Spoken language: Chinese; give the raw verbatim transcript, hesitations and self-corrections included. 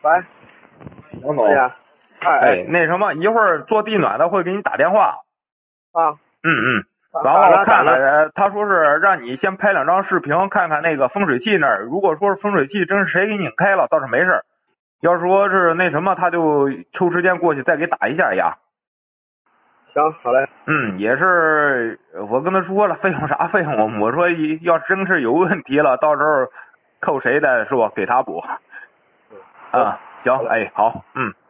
喂， 王总， 哎呀，哎哎，那什么，一会儿做地暖的会给你打电话。 啊， 嗯嗯， 打然后打看呢打呢看，他说是让你先拍两张视频，看看那个风水器那儿。如果说是风水器真是谁给你开了，倒是没事。要说是那什么，他就抽时间过去再给打一下呀。 行，好嘞。 嗯，也是，我跟他说了，费用啥费用？我说要真是有问题了，到时候扣谁的是吧？给他补。 行啊，行，哎，好，嗯。